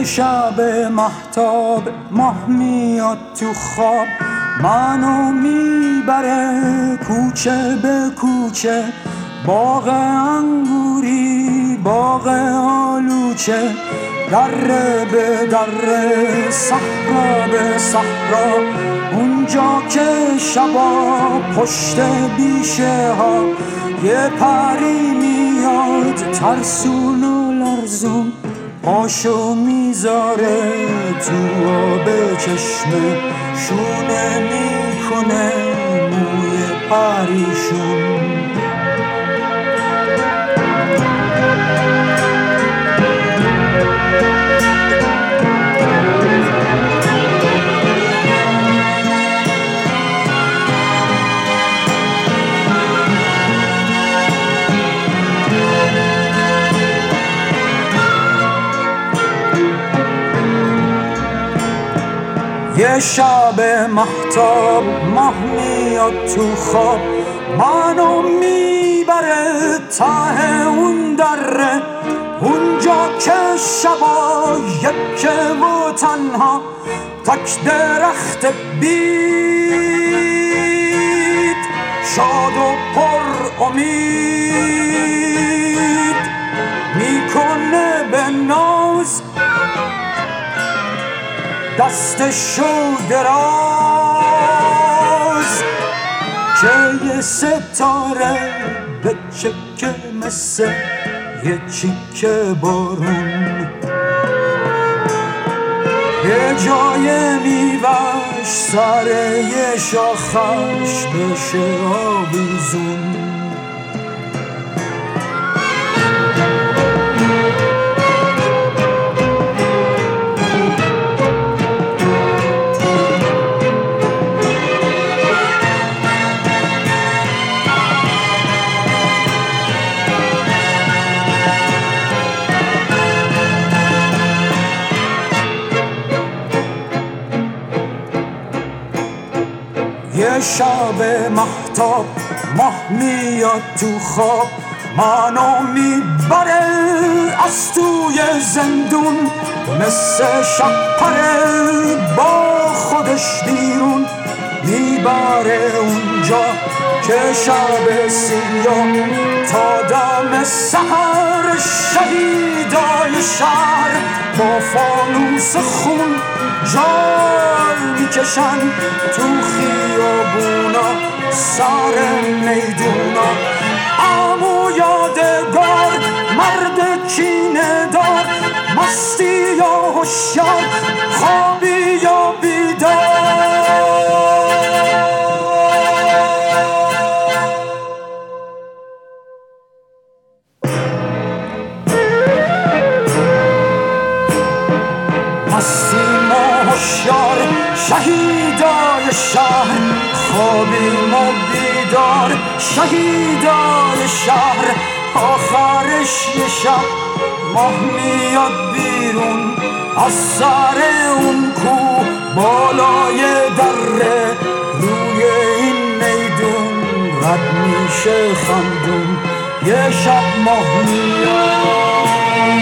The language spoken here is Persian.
یه شب مهتاب ماه میاد تو خواب، منو میبره کوچه به کوچه، باغ انگوری باغ آلوچه، دره به دره صحرا به صحرا، اونجا که شبا پشت بیشه ها یه پری میاد ترسون و لرزون، پاشو میذاره تو آب چشمه، شونه میکنه موی پریشون. یه شب مهتاب ماه میاد تو خواب، منو میبره ته اون دره، اونجا که شبا یکه و تنها، تک درخت بید شاد و پر امید، میکنه به ناز دستشو دراز، که یه ستاره به چکه مثل یه چیکه بارون، یه جای میوش سر یه شاخش بشه آویزون. یه شب مهتاب ماه میاد تو خواب، منو میبره از توی زندون، مثل شپره با خودش بیرون، میبره اونجا که شب سیاه تا دم سحر شهیدای شهر با فانوس خون جال میکشن تو خیابونا سر میدونا. عمو یادگار مرد کینه دار، مستی یا هوشیار خوابی یا بیدار، مستی ما هوشیار شهیدای شهر، خوابیم و بیدار شهیدای شهر. آخرش یه شب ماه میاد بیرون از سر اون کو بالای دره، روی این میدون رد میشه خندون، یه شب ماه میاد.